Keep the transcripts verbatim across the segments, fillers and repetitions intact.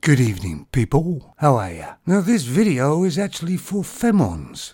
Good evening, people. How are ya? Now, this video is actually for femons.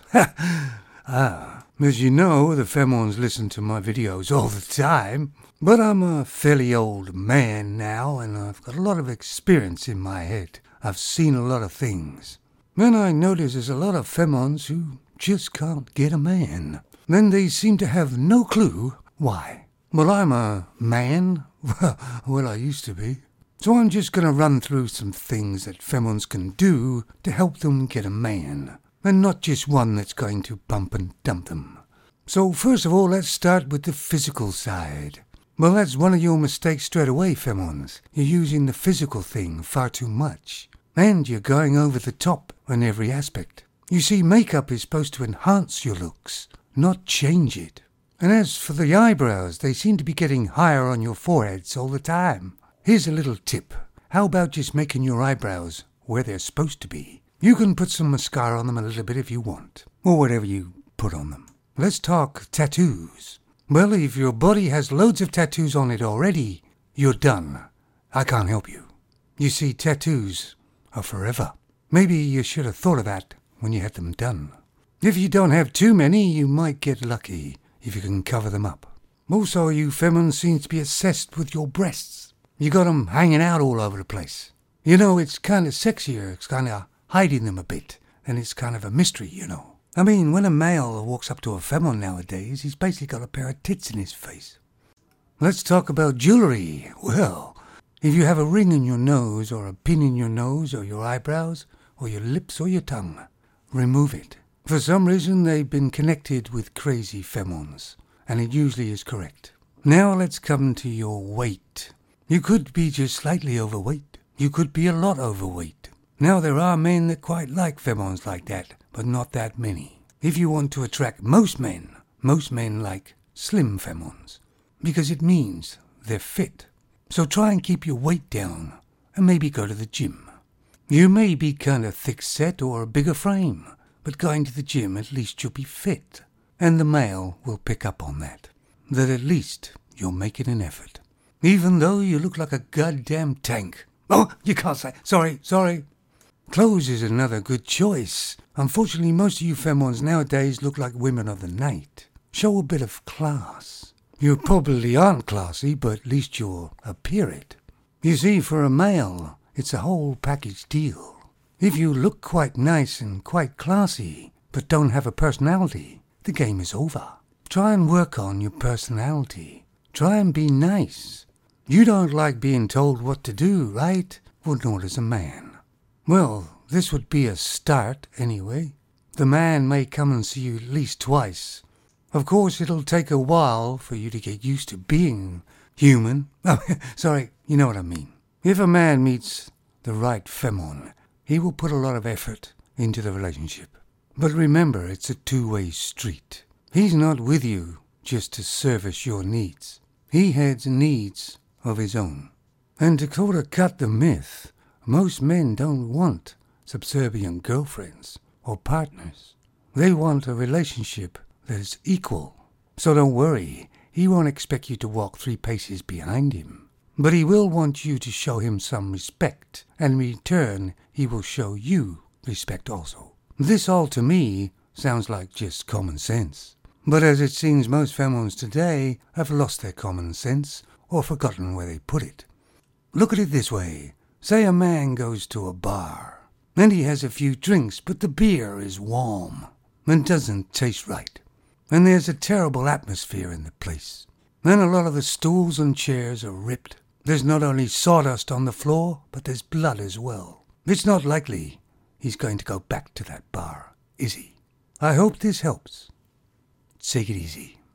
ah, as you know, the femons listen to my videos all the time. But I'm a fairly old man now, and I've got a lot of experience in my head. I've seen a lot of things. Then I notice there's a lot of femons who just can't get a man. Then they seem to have no clue why. Well, I'm a man. Well, I used to be. So I'm just going to run through some things that femons can do to help them get a man, and not just one that's going to bump and dump them. So first of all, let's start with the physical side. Well, that's one of your mistakes straight away, femons. You're using the physical thing far too much, and you're going over the top in every aspect. You see, makeup is supposed to enhance your looks, not change it. And as for the eyebrows, they seem to be getting higher on your foreheads all the time. Here's a little tip. How about just making your eyebrows where they're supposed to be? You can put some mascara on them a little bit if you want, or whatever you put on them. Let's talk tattoos. Well, if your body has loads of tattoos on it already, you're done. I can't help you. You see, tattoos are forever. Maybe you should have thought of that when you had them done. If you don't have too many, you might get lucky if you can cover them up. Also, you femmes seem to be obsessed with your breasts. You got them hanging out all over the place. You know, it's kind of sexier. It's kind of hiding them a bit. And it's kind of a mystery, you know. I mean, when a male walks up to a femon nowadays, he's basically got a pair of tits in his face. Let's talk about jewelry. Well, if you have a ring in your nose, or a pin in your nose, or your eyebrows, or your lips, or your tongue, remove it. For some reason, they've been connected with crazy femons, and it usually is correct. Now let's come to your weight. You could be just slightly overweight. You could be a lot overweight. Now there are men that quite like femons like that, but not that many. If you want to attract most men, most men like slim femons, because it means they're fit. So try and keep your weight down, and maybe go to the gym. You may be kind of thick-set or a bigger frame, but going to the gym, at least you'll be fit. And the male will pick up on that, that at least you're making an effort. Even though you look like a goddamn tank. Oh, you can't say. Sorry, sorry. Clothes is another good choice. Unfortunately, most of you femons nowadays look like women of the night. Show a bit of class. You probably aren't classy, but at least you'll appear it. You see, for a male, it's a whole package deal. If you look quite nice and quite classy, but don't have a personality, the game is over. Try and work on your personality. Try and be nice. You don't like being told what to do, right? Well, nor does a man. Well, this would be a start, anyway. The man may come and see you at least twice. Of course, it'll take a while for you to get used to being human. Oh, sorry, you know what I mean. If a man meets the right femon, he will put a lot of effort into the relationship. But remember, it's a two-way street. He's not with you just to service your needs. He has needs of his own. And to sort of cut the myth, most men don't want subservient girlfriends or partners. They want a relationship that is equal. So don't worry, he won't expect you to walk three paces behind him. But he will want you to show him some respect, and in return, he will show you respect also. This all to me sounds like just common sense. But as it seems, most femons today have lost their common sense or forgotten where they put it. Look at it this way. Say a man goes to a bar, and he has a few drinks, but the beer is warm and doesn't taste right. And there's a terrible atmosphere in the place. Then a lot of the stools and chairs are ripped. There's not only sawdust on the floor, but there's blood as well. It's not likely he's going to go back to that bar, is he? I hope this helps. Take it easy.